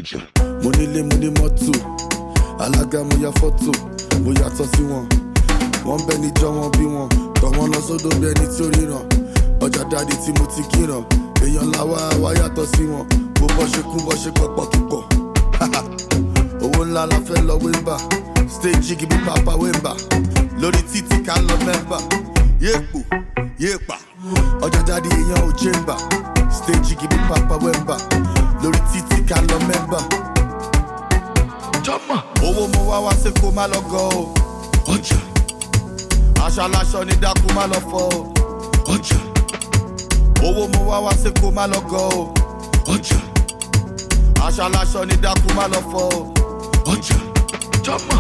Mo nílé mo ní mọ́tò, alága mo ya fọ́tò, mo yàtọ̀ sí wọn. Wọ́n bẹ níjọ́ wọn bí wọn, tọ̀ wọ́n lọ sódò bí ẹni tí ó ríran. Ọjà dáàdi tí mo ti kíran, èèyàn làwa wá yàtọ̀ sí wọn. Bó bọ́ ṣe kún bọ́ ṣe pọ̀pọ̀ kíkọ̀. Owó ńlá la fẹ́ lọ wémbà, stage igi bí Papa Wemba. Lórí títí ká lọ mẹ́mbà, yéèpò, yéèpà. Ọjà dáàdi èèyàn ò jẹ́mbà, stage igi bí Papa Wemba. Lórí títí ká lọ mẹ́mbà. Owó mo wá sí kó má lọ gọ o. Ọjà. Aṣọ aláṣọ ní dákú má lọ fọ o. Ọjà. Owó mo wá sí kó má lọ gọ o. Ọjà. Aṣọ aláṣọ ní dákú má lọ fọ o. Ọjà. Jọ́mọ̀.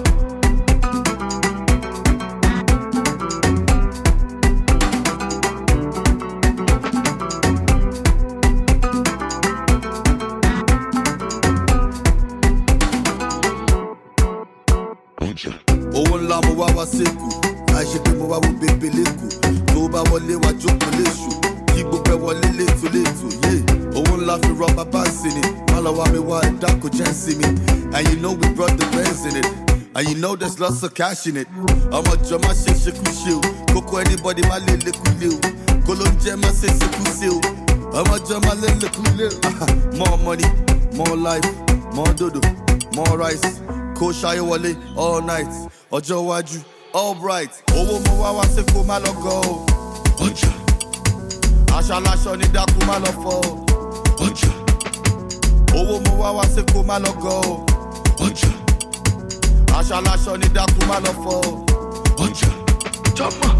Owó ńlá mo wá sékù, àìṣe pé mo wá wo bèbè lẹ́kù. Tó bá wọlé wá jókòó léṣù, kí gbogbo ẹ wọlé létòlétò. Owó ńlá fi rọ bàbá sí ni, má lọ wá mi wá ẹ̀dá kò jẹ́ sí mi. And you know we brought the bands in it, and you know there's lots of cash in it. Ọmọ jọ má ṣe ṣekú ṣe o, kókó anybody má lè lékú lé o. Kó ló ń jẹ́ má ṣe ṣekú ṣe o, ọmọ jọ má lè lékú lé o. More money, more life, more dodo, more rice. Kó ṣayé wọlé all night, ọjọ́ iwájú all bright. Owó mo wá sí kó má lọ gọ o. Ọjà. Aṣọ aláṣọ ní dákú má lọ fọ o. Ọjà. Owó mo wá sí kó má lọ gọ o. Ọjà. Aṣọ aláṣọ ní dákú má lọ fọ o. Ọjà. Jọ́mọ̀.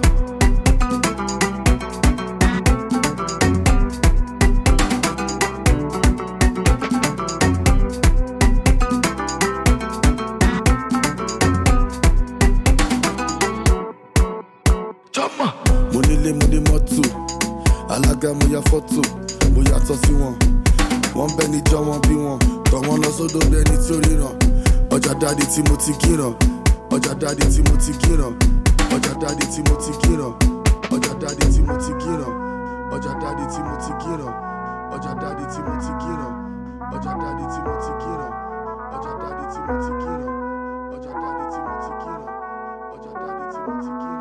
Mo nílé mo ní mọ́tò, alága mo ya fọ́tò, mo yàtọ̀ sí wọn. Wọ́n bẹ níjọ́ wọn bí wọn, tọ̀ wọ́n lọ sódò bí ẹni tí ó ríran. Ọjà dáàdi tí mo ti kíran, ọjà dáàdi tí mo ti kíran, ọjà dáàdi tí mo ti kíran, ọjà dáàdi tí mo ti kíran, ọjà dáàdi tí mo ti kíran, ọjà dáàdi tí mo ti kíran, ọjà dáàdi tí mo ti kíran, ọjà dáàdi tí mo ti kíran, ọjà dáàdi tí mo ti kíran, ọjà dáàdi tí mo ti kíran.